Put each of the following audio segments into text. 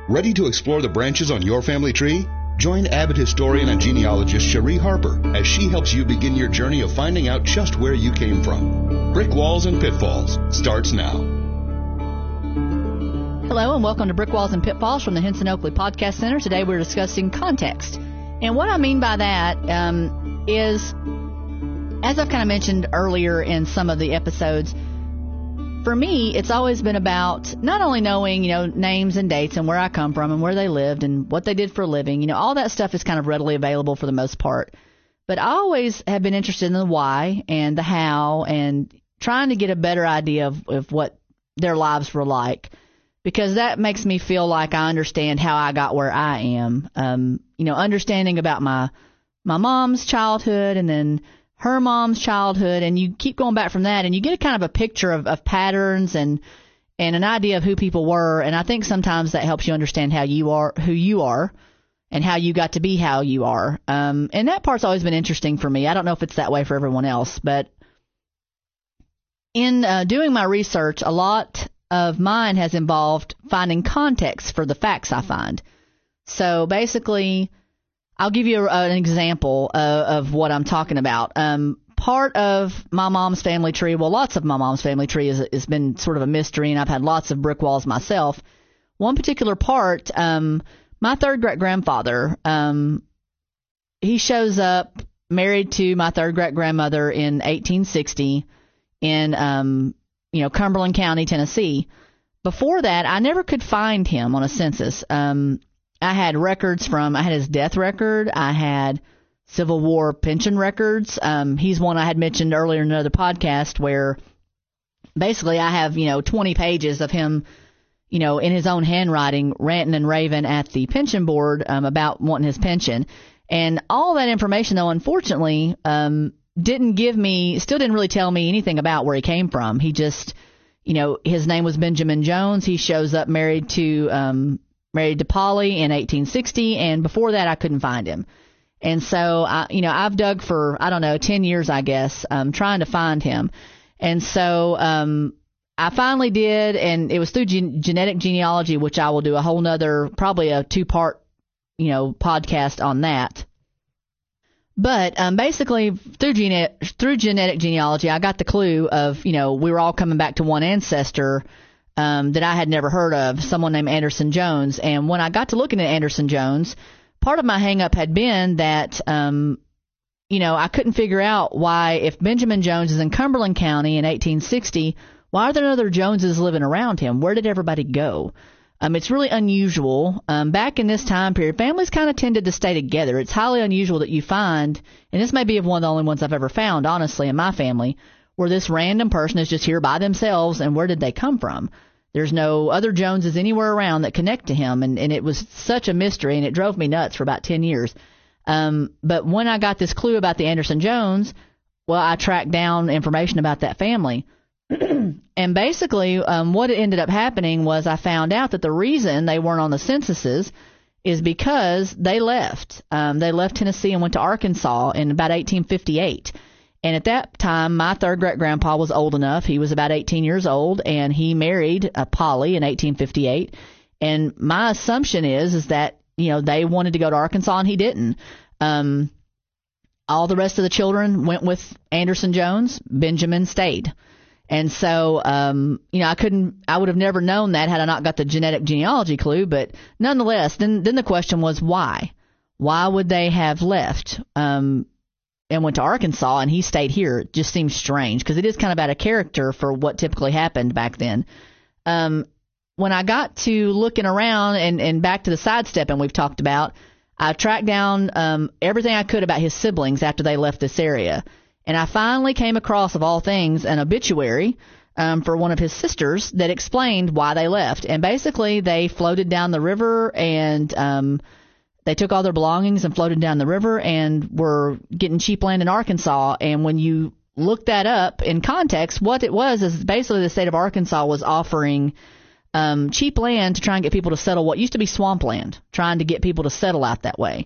Ready to explore the branches on your family tree? Join Abbott historian and genealogist Cherie Harper as she helps you begin your journey of finding out just where you came from. Brick Walls and Pitfalls starts now. Hello and welcome to Brick Walls and Pitfalls from the Henson Oakley Podcast Center. Today we're discussing context. And what I mean by that is, as I've kind of mentioned earlier in some of the episodes, for me, it's always been about not only knowing, names and dates and where I come from and where they lived and what they did for a living. All that stuff is kind of readily available for the most part. But I always have been interested in the why and the how and trying to get a better idea of what their lives were like, because that makes me feel like I understand how I got where I am. Understanding about my mom's childhood and then her mom's childhood, and you keep going back from that, and you get a kind of a picture of patterns and an idea of who people were, and I think sometimes that helps you understand how you are, who you are, and how you got to be how you are. And that part's always been interesting for me. I don't know if it's that way for everyone else, but in doing my research, a lot of mine has involved finding context for the facts I find. So basically, I'll give you an example of what I'm talking about. Part of my mom's family tree, well, lots of my mom's family tree has been sort of a mystery, and I've had lots of brick walls myself. One particular part, my third great-grandfather, he shows up married to my third great-grandmother in 1860 in, Cumberland County, Tennessee. Before that, I never could find him on a census. I had records I had his death record. I had Civil War pension records. He's one I had mentioned earlier in another podcast where basically I have, 20 pages of him, in his own handwriting, ranting and raving at the pension board about wanting his pension. And all that information, though, unfortunately, still didn't really tell me anything about where he came from. He just, his name was Benjamin Jones. He shows up married to Polly in 1860, and before that I couldn't find him. And so, I've dug for, 10 years, I guess, trying to find him. And so I finally did, and it was through genetic genealogy, which I will do a whole nother, probably a 2-part, podcast on that. But basically, through genetic genealogy, I got the clue of, we were all coming back to one ancestor that I had never heard of, someone named Anderson Jones. And when I got to looking at Anderson Jones, part of my hang-up had been that, I couldn't figure out why, if Benjamin Jones is in Cumberland County in 1860, why are there no other Joneses living around him? Where did everybody go? It's really unusual. Back in this time period, families kind of tended to stay together. It's highly unusual that you find, and this may be one of the only ones I've ever found, honestly, in my family, where this random person is just here by themselves, and where did they come from? There's no other Joneses anywhere around that connect to him, and it was such a mystery, and it drove me nuts for about 10 years. But when I got this clue about the Anderson Jones, well, I tracked down information about that family. And basically, what ended up happening was I found out that the reason they weren't on the censuses is because they left. They left Tennessee and went to Arkansas in about 1858. And at that time, my third great-grandpa was old enough. He was about 18 years old, and he married Polly in 1858. And my assumption is that, they wanted to go to Arkansas, and he didn't. All the rest of the children went with Anderson Jones. Benjamin stayed. And so, I would have never known that had I not got the genetic genealogy clue. But nonetheless, then the question was why? Why would they have left? And went to Arkansas, and he stayed here. It just seems strange because it is kind of out of character for what typically happened back then. When I got to looking around and back to the sidestepping we've talked about, I tracked down everything I could about his siblings after they left this area. And I finally came across, of all things, an obituary for one of his sisters that explained why they left. And basically, they floated down the river and they took all their belongings and floated down the river and were getting cheap land in Arkansas. And when you look that up in context, what it was is basically the state of Arkansas was offering cheap land to try and get people to settle what used to be swampland, trying to get people to settle out that way.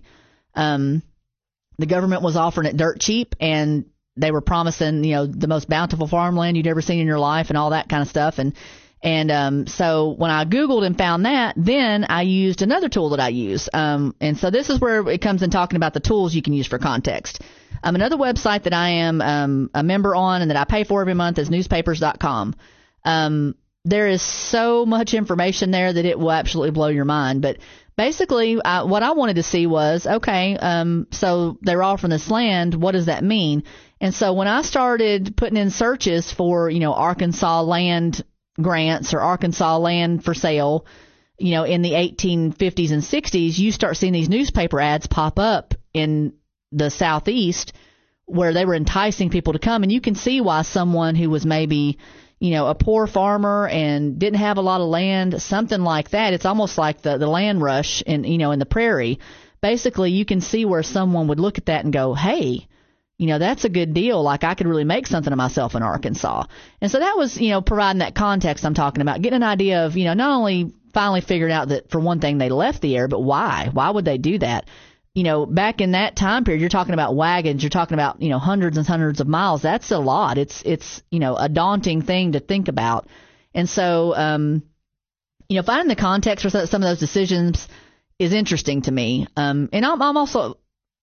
The government was offering it dirt cheap, and they were promising, the most bountiful farmland you'd ever seen in your life and all that kind of stuff. And And so when I Googled and found that, then I used another tool that I use. And so this is where it comes in talking about the tools you can use for context. Another website that I am a member on and that I pay for every month is newspapers.com. There is so much information there that it will absolutely blow your mind. But basically, what I wanted to see was, okay, so they're all from this land. What does that mean? And so when I started putting in searches for, Arkansas land grants or Arkansas land for sale, in the 1850s and 60s, you start seeing these newspaper ads pop up in the Southeast where they were enticing people to come. And you can see why someone who was maybe, a poor farmer and didn't have a lot of land, something like that. It's almost like the land rush in the prairie. Basically, you can see where someone would look at that and go, hey, that's a good deal. Like I could really make something of myself in Arkansas. And so that was, providing that context I'm talking about, getting an idea of, not only finally figuring out that for one thing they left the air, but why? Why would they do that? Back in that time period, you're talking about wagons, you're talking about, hundreds and hundreds of miles. That's a lot. It's a daunting thing to think about. And so, finding the context for some of those decisions is interesting to me. And I'm also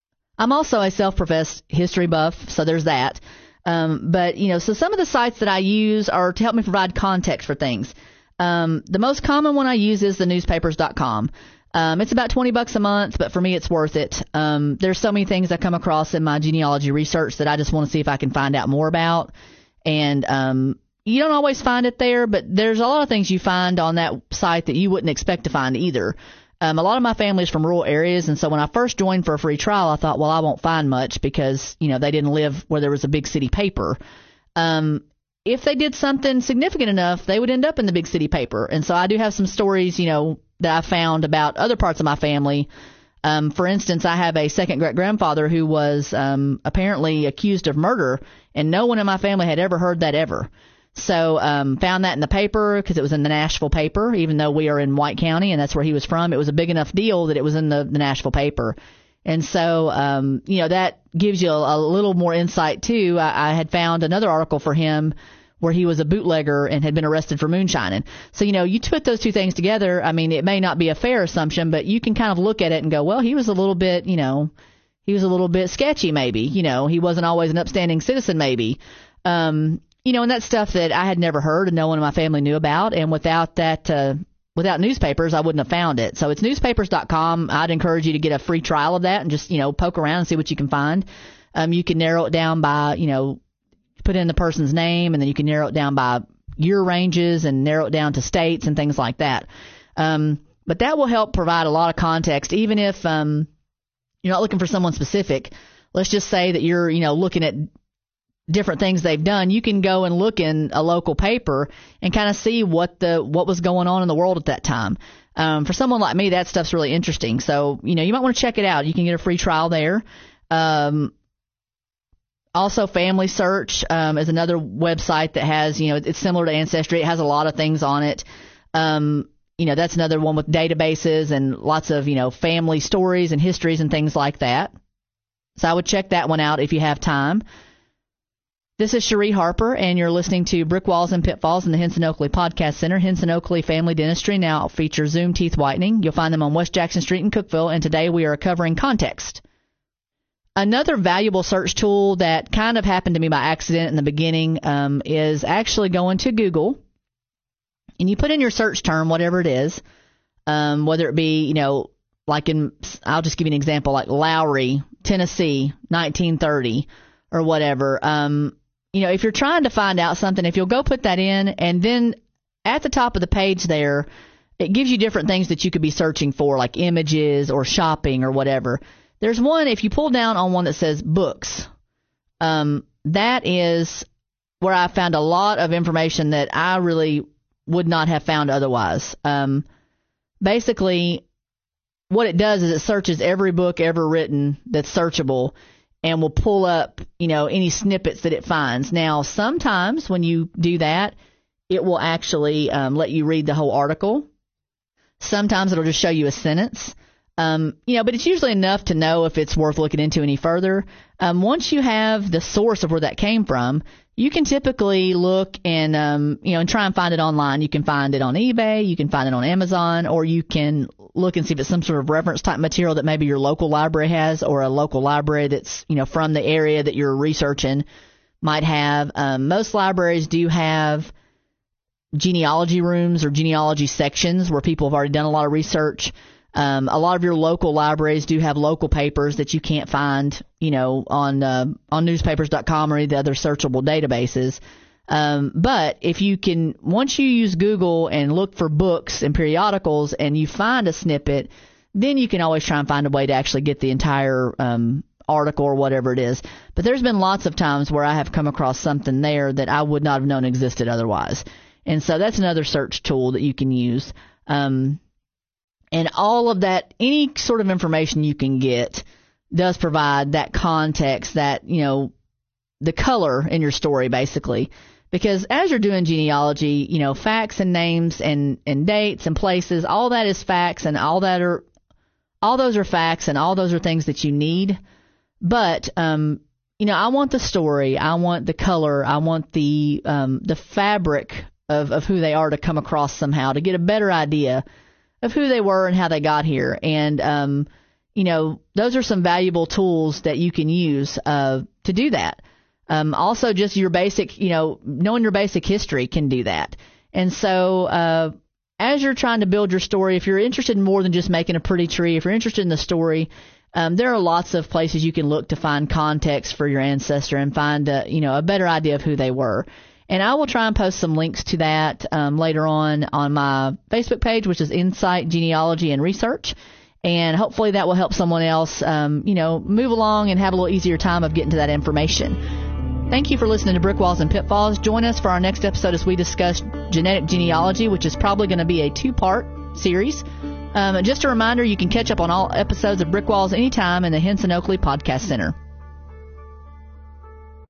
a self-professed history buff, so there's that. But, so some of the sites that I use are to help me provide context for things. The most common one I use is the newspapers.com. It's about $20 a month, but for me, it's worth it. There's so many things I come across in my genealogy research that I just want to see if I can find out more about. And, you don't always find it there, but there's a lot of things you find on that site that you wouldn't expect to find either. A lot of my family is from rural areas, and so when I first joined for a free trial, I thought, well, I won't find much because, they didn't live where there was a big city paper. If they did something significant enough, they would end up in the big city paper. And so I do have some stories, that I found about other parts of my family. For instance, I have a second great-grandfather who was apparently accused of murder, and no one in my family had ever heard that ever. So found that in the paper because it was in the Nashville paper, even though we are in White County and that's where he was from. It was a big enough deal that it was in the Nashville paper. And so, that gives you a little more insight, too. I had found another article for him where he was a bootlegger and had been arrested for moonshining. So, you put those two things together. I mean, it may not be a fair assumption, but you can kind of look at it and go, well, he was a little bit, he was a little bit sketchy maybe. He wasn't always an upstanding citizen maybe. And that's stuff that I had never heard and no one in my family knew about. And without that, without newspapers, I wouldn't have found it. So it's newspapers.com. I'd encourage you to get a free trial of that and just, poke around and see what you can find. You can narrow it down by, put in the person's name, and then you can narrow it down by year ranges and narrow it down to states and things like that. But that will help provide a lot of context, even if you're not looking for someone specific. Let's just say that you're, looking at different things they've done. You can go and look in a local paper and kind of see what was going on in the world at that time. For someone like me, that stuff's really interesting. So, you might want to check it out. You can get a free trial there. Also, Family Search is another website that has, it's similar to Ancestry. It has a lot of things on it. That's another one with databases and lots of, family stories and histories and things like that. So I would check that one out if you have time. This is Cherie Harper, and you're listening to Brick Walls and Pitfalls in the Henson Oakley Podcast Center. Henson Oakley Family Dentistry now features Zoom teeth whitening. You'll find them on West Jackson Street in Cookeville, and today we are covering context. Another valuable search tool that kind of happened to me by accident in the beginning is actually going to Google, and you put in your search term, whatever it is, whether it be, like I'll just give you an example, like Lowry, Tennessee, 1930, or whatever. If you're trying to find out something, if you'll go put that in, and then at the top of the page there, it gives you different things that you could be searching for, like images or shopping or whatever. There's one, if you pull down on one that says books, that is where I found a lot of information that I really would not have found otherwise. Basically, what it does is it searches every book ever written that's searchable and will pull up, any snippets that it finds. Now, sometimes when you do that, it will actually let you read the whole article. Sometimes it'll just show you a sentence. But it's usually enough to know if it's worth looking into any further. Once you have the source of where that came from, you can typically look and and try and find it online. You can find it on eBay, you can find it on Amazon, or you can look and see if it's some sort of reference type material that maybe your local library has, or a local library that's from the area that you're researching might have. Most libraries do have genealogy rooms or genealogy sections where people have already done a lot of research. A lot of your local libraries do have local papers that you can't find, on newspapers.com or any of the other searchable databases. But if you can, once you use Google and look for books and periodicals and you find a snippet, then you can always try and find a way to actually get the entire article or whatever it is. But there's been lots of times where I have come across something there that I would not have known existed otherwise. And so that's another search tool that you can use. And all of that, any sort of information you can get does provide that context, that, the color in your story, basically. Because as you're doing genealogy, facts and names and dates and places, all that is facts, and all those are facts, and all those are things that you need. But, I want the story, I want the color, I want the fabric of who they are to come across somehow, to get a better idea of who they were and how they got here. And, those are some valuable tools that you can use to do that. Also, just your basic, knowing your basic history can do that. And so as you're trying to build your story, if you're interested in more than just making a pretty tree, if you're interested in the story, there are lots of places you can look to find context for your ancestor and find a better idea of who they were. And I will try and post some links to that later on my Facebook page, which is Insight Genealogy and Research. And hopefully that will help someone else, move along and have a little easier time of getting to that information. Thank you for listening to Brick Walls and Pitfalls. Join us for our next episode as we discuss genetic genealogy, which is probably going to be a 2-part series. Just a reminder, you can catch up on all episodes of Brick Walls anytime in the Henson Oakley Podcast Center.